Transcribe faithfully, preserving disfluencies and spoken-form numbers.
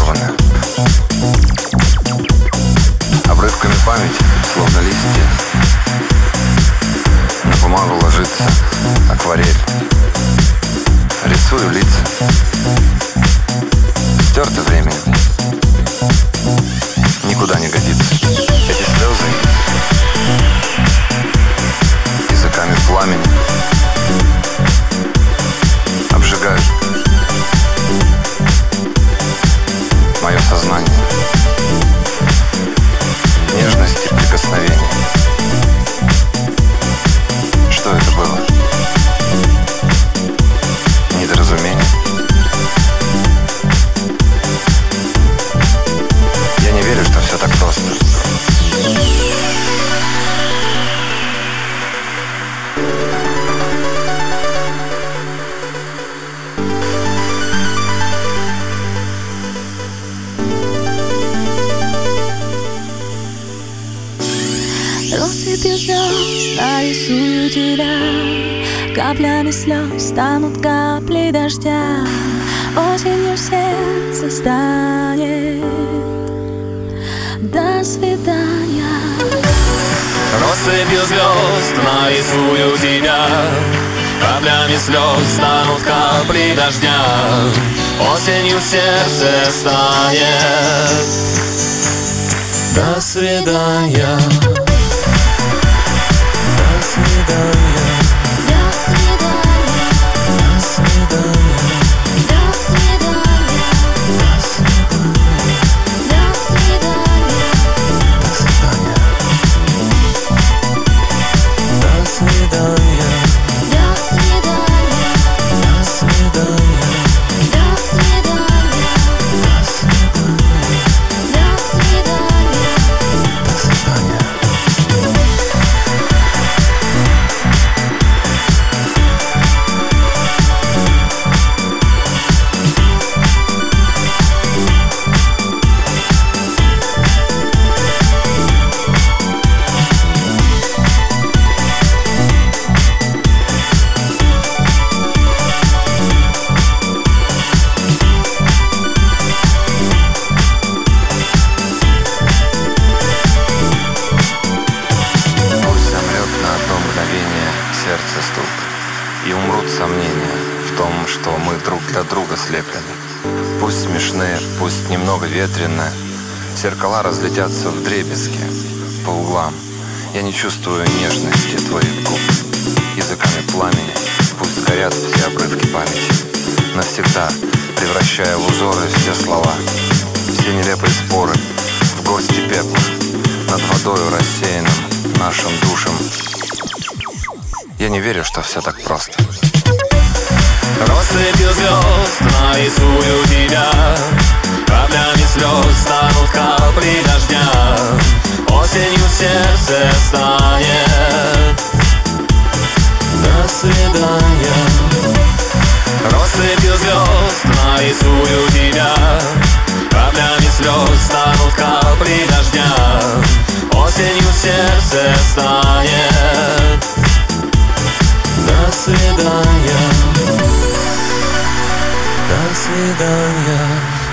разорваны обрывками памяти, словно листья. На бумагу ложится акварель. Рисую лица, стерты временем, никуда не годится. Эти слезы языками пламени обжигают мое сознание. Нежность и прикосновение. Что это было? Недоразумение? Я не верю, что все так просто. Россыпью звезд нарисую тебя, каплями слез станут капли дождя. Осенью сердце станет. До свидания. Россыпью звезд нарисую тебя, каплями слез станут капли дождя. Осенью сердце станет. До свидания. До свидания. До свидания. До свидания. До свидания. До свидания. До свидания. До свидания. До свидания. До свидания. До свидания. До свидания. До свидания. До свидания. До свидания. Сердце стук, и умрут сомнения в том, что мы друг для друга слеплены. Пусть смешные, пусть немного ветрено, зеркала разлетятся вдребезги по углам. Я не чувствую нежности твоих губ. Языками пламени пусть горят все обрывки памяти, навсегда превращая в узоры все слова, все нелепые споры в горсти пепла над водою рассеянным нашим душам. Я не верю, что все так просто. Россыпью звезд нарисую тебя, каплями слез станут капли дождя. Осенью сердце станет. До свидания. Россыпью звезд нарисую тебя, каплями слез станут капли дождя. Осенью сердце станет. До свидания. До свидания.